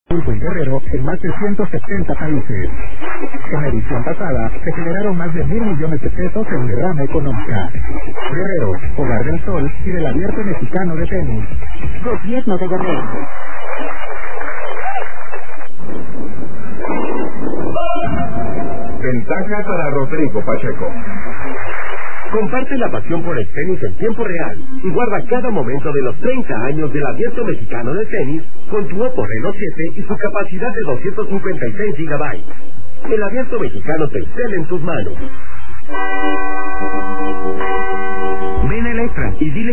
Acapulco y Guerrero en más de 170 países. En la edición pasada se generaron más de 1,000 millones de pesos en derrama económica. Guerrero, Hogar del Sol y del Abierto Mexicano de Tenis. Gobierno de Guerrero. Ventaja para Rodrigo Pacheco. Comparte la pasión por el tenis en tiempo real y guarda cada momento de los 30 años del Abierto Mexicano de Tenis con tu Oppo Reno 7 y su capacidad de 256 GB. El Abierto Mexicano Telcel en tus manos. Ven a Electra y dile